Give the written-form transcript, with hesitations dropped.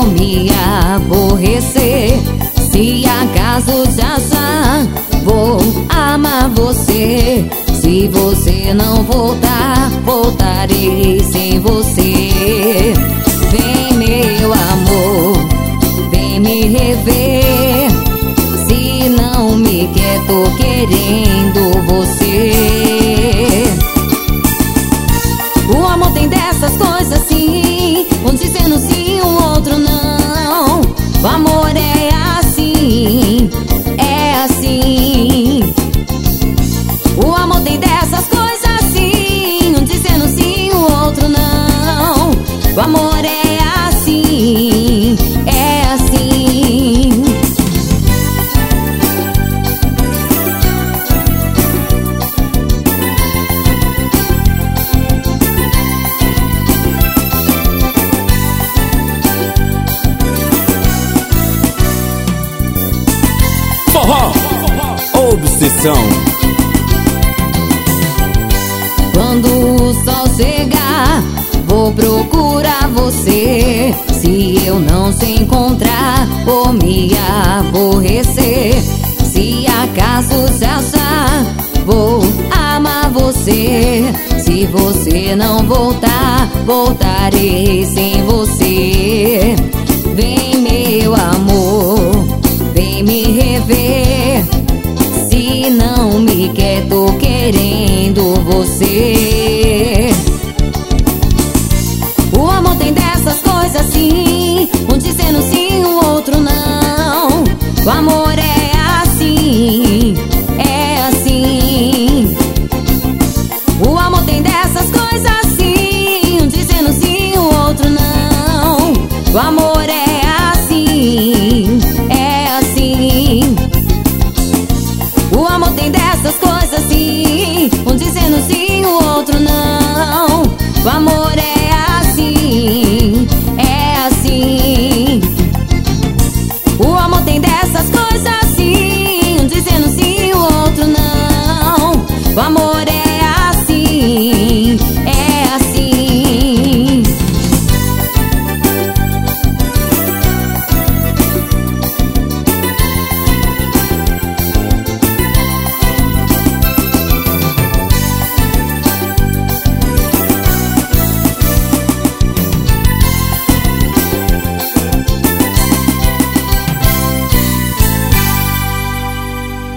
ou me aborrecer. Se acaso te achar, vou amar você. Se você não voltar, voltarei sem você. Vem, meu amor, vem me rever. Se não me quer, tô querendo você. O amor tem dessas coisas assim, um dizendo sim, o outro não. O amor é assim, é assim. O amor tem dessas coisas assim, um dizendo sim, o outro não. O amor é assim, é assim. Forró, obsessão. Quando o sol chegar, vou procurar você. Se eu não te encontrar, vou me aborrecer. Se acaso te achar, vou amar você. Se você não voltar, voltarei sem você. Vem, meu amor, vem me rever. Se não me quer, tô querendo você. O amor tem dessas coisas assim, um dizendo sim, o outro não. O amor é assim, é assim. O amor tem dessas coisas assim, um dizendo sim, o outro não. O amor é